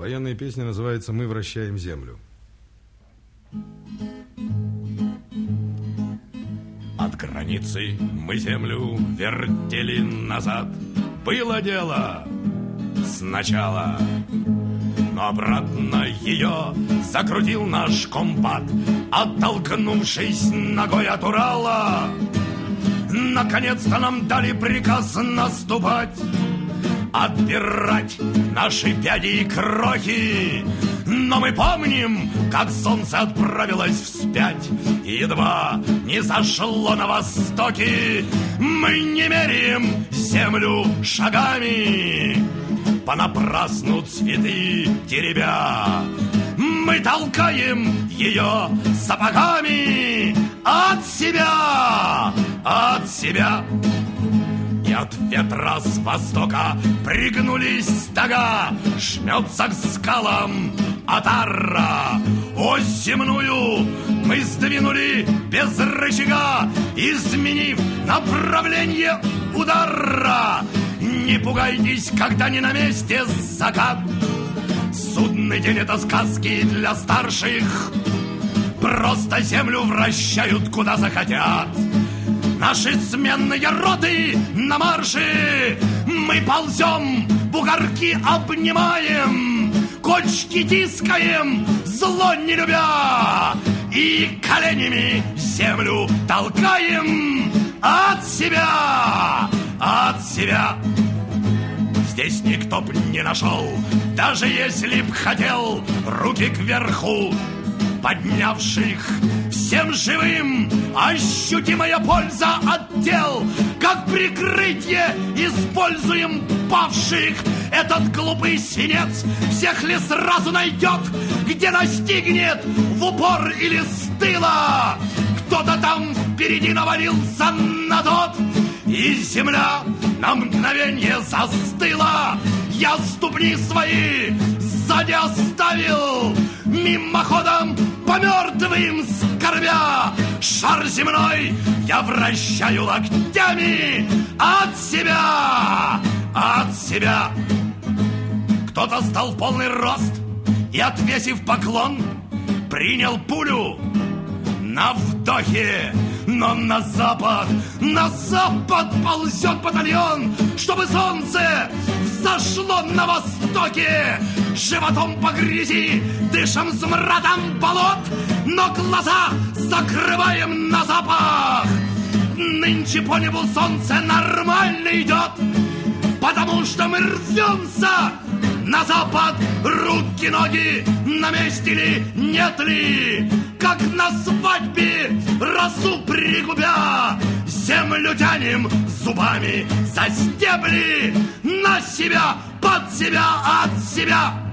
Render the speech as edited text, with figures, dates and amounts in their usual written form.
Военная песня называется «Мы вращаем землю». От границы мы землю вертели назад. Было дело сначала, но обратно ее закрутил наш комбат, оттолкнувшись ногой от Урала. Наконец-то нам дали приказ наступать, отбирать наши пяди и крохи. Но мы помним, как солнце отправилось вспять, и едва не зашло на востоке. Мы не меряем землю шагами, понапрасну цветы теребя. Мы толкаем ее сапогами от себя, от себя. И от ветра с востока пригнулись стога, жмется к скалам отара. Ось земную мы сдвинули без рычага, изменив направление удара. Не пугайтесь, когда не на месте закат. Судный день — это сказки для старших. Просто землю вращают, куда захотят. Наши сменные роты на марше. Мы ползем, бугорки обнимаем, кочки тискаем, зло не любя, и коленями землю толкаем от себя, от себя. Здесь никто б не нашел, даже если б хотел, руки кверху поднявших. Всем живым ощутимая польза от тел, как прикрытие используем павших. Этот глупый свинец всех ли сразу найдет, где настигнет в упор или с тыла. Кто-то там впереди навалился на тот, и земля на мгновенье застыла. Я ступни свои сзади оставил, мимоходом по мертвым скорбя. Шар земной я вращаю локтями от себя, от себя. Кто-то стал в полный рост и, отвесив поклон, принял пулю на вдохе. Но на запад ползет батальон, чтобы солнце взошло на востоке. Животом по грязи, дышим смрадом болот, но глаза закрываем на запах. Нынче по небу солнце нормально идет, потому что мы рвемся на запад. Руки, ноги на месте ли, нет ли? Как на свадьбе росу пригубя, землю тянем зубами за стебли, на себя, под себя, от себя.